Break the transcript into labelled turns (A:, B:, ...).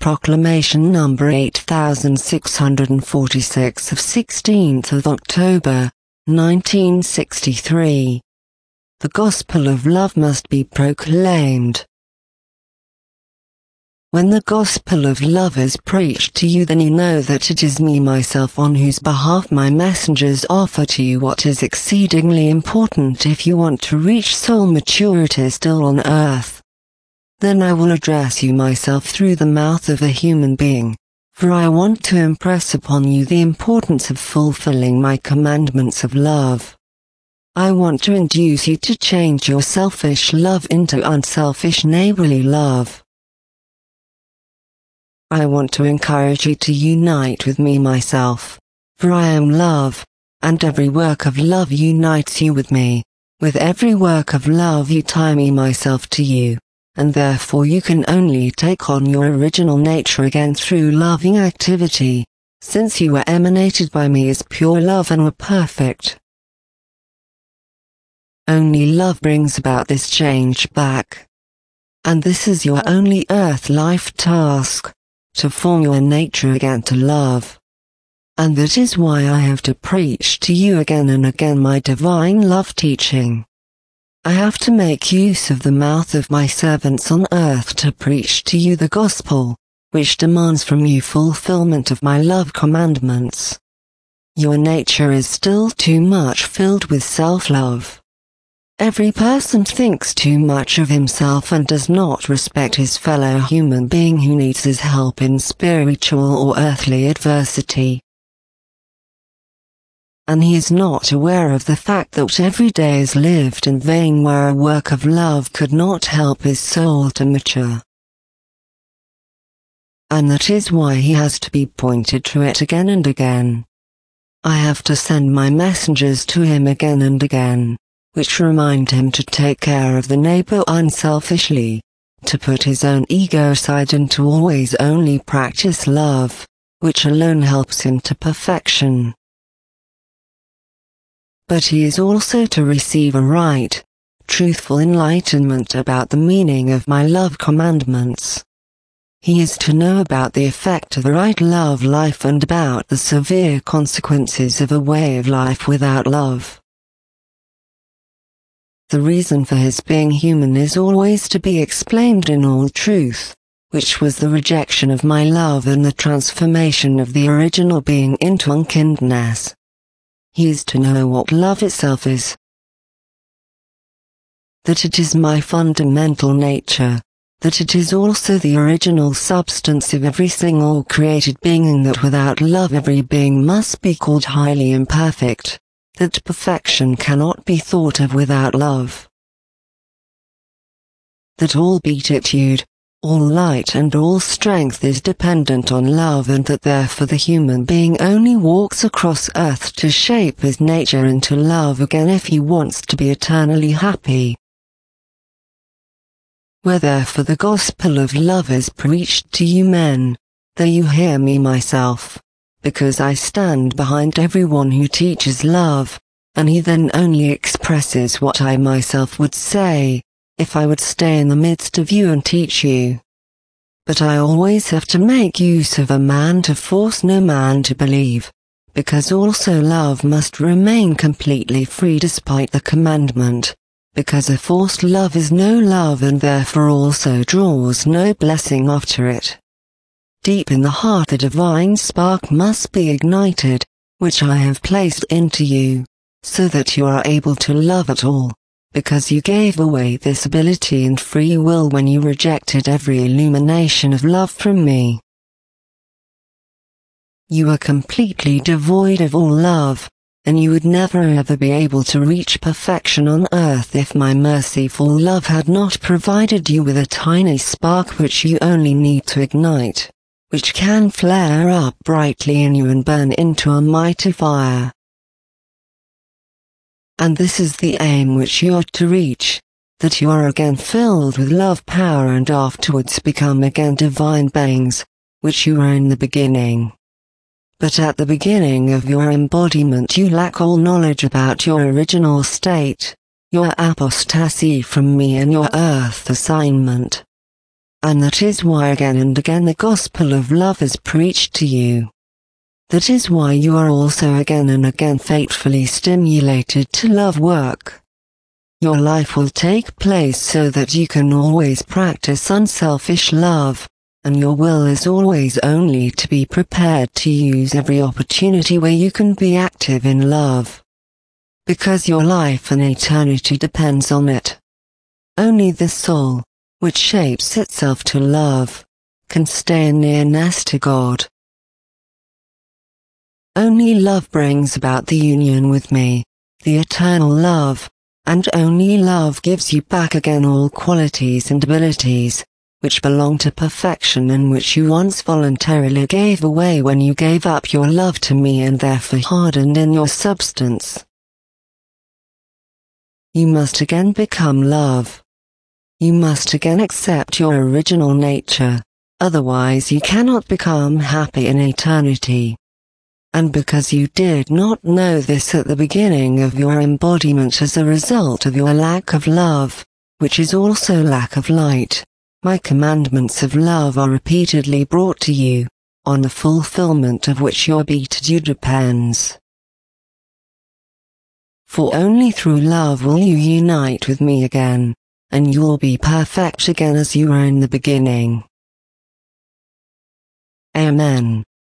A: Proclamation number 8646 of 16th of October, 1963. The gospel of love must be proclaimed. When the gospel of love is preached to you, then you know that it is me myself on whose behalf my messengers offer to you what is exceedingly important if you want to reach soul maturity still on earth. Then I will address you myself through the mouth of a human being, for I want to impress upon you the importance of fulfilling my commandments of love. I want to induce you to change your selfish love into unselfish neighborly love. I want to encourage you to unite with me myself, for I am love, and every work of love unites you with me. With every work of love you tie me myself to you, and therefore you can only take on your original nature again through loving activity, since you were emanated by me as pure love and were perfect. Only love brings about this change back. And this is your only earth life task, to form your nature again to love. And that is why I have to preach to you again and again my divine love teaching. I have to make use of the mouth of my servants on earth to preach to you the gospel, which demands from you fulfillment of my love commandments. Your nature is still too much filled with self-love. Every person thinks too much of himself and does not respect his fellow human being who needs his help in spiritual or earthly adversity. And he is not aware of the fact that every day is lived in vain where a work of love could not help his soul to mature. And that is why he has to be pointed to it again and again. I have to send my messengers to him again and again, which remind him to take care of the neighbor unselfishly, to put his own ego aside and to always only practice love, which alone helps him to perfection. But he is also to receive a right, truthful enlightenment about the meaning of my love commandments. He is to know about the effect of the right love life and about the severe consequences of a way of life without love. The reason for his being human is always to be explained in all truth, which was the rejection of my love and the transformation of the original being into unkindness. He is to know what love itself is. That it is my fundamental nature, that it is also the original substance of every single created being, and that without love every being must be called highly imperfect. That perfection cannot be thought of without love. That all beatitude, all light and all strength is dependent on love, and that therefore the human being only walks across earth to shape his nature into love again if he wants to be eternally happy. Where therefore the gospel of love is preached to you men, there you hear me myself. Because I stand behind everyone who teaches love, and he then only expresses what I myself would say, if I would stay in the midst of you and teach you. But I always have to make use of a man to force no man to believe, because also love must remain completely free despite the commandment, because a forced love is no love and therefore also draws no blessing after it. Deep in the heart the divine spark must be ignited, which I have placed into you, so that you are able to love at all, because you gave away this ability and free will when you rejected every illumination of love from me. You are completely devoid of all love, and you would never ever be able to reach perfection on earth if my merciful love had not provided you with a tiny spark which you only need to ignite, which can flare up brightly in you and burn into a mighty fire. And this is the aim which you are to reach, that you are again filled with love power and afterwards become again divine beings, which you were in the beginning. But at the beginning of your embodiment you lack all knowledge about your original state, your apostasy from me and your earth assignment. And that is why again and again the gospel of love is preached to you. That is why you are also again and again faithfully stimulated to love work. Your life will take place so that you can always practice unselfish love, and your will is always only to be prepared to use every opportunity where you can be active in love. Because your life and eternity depends on it. Only the soul, which shapes itself to love, can stay in nearness to God. Only love brings about the union with me, the eternal love, and only love gives you back again all qualities and abilities, which belong to perfection and which you once voluntarily gave away when you gave up your love to me and therefore hardened in your substance. You must again become love. You must again accept your original nature, otherwise you cannot become happy in eternity. And because you did not know this at the beginning of your embodiment as a result of your lack of love, which is also lack of light, my commandments of love are repeatedly brought to you, on the fulfillment of which your beatitude depends. For only through love will you unite with me again, and you will be perfect again as you were in the beginning. Amen.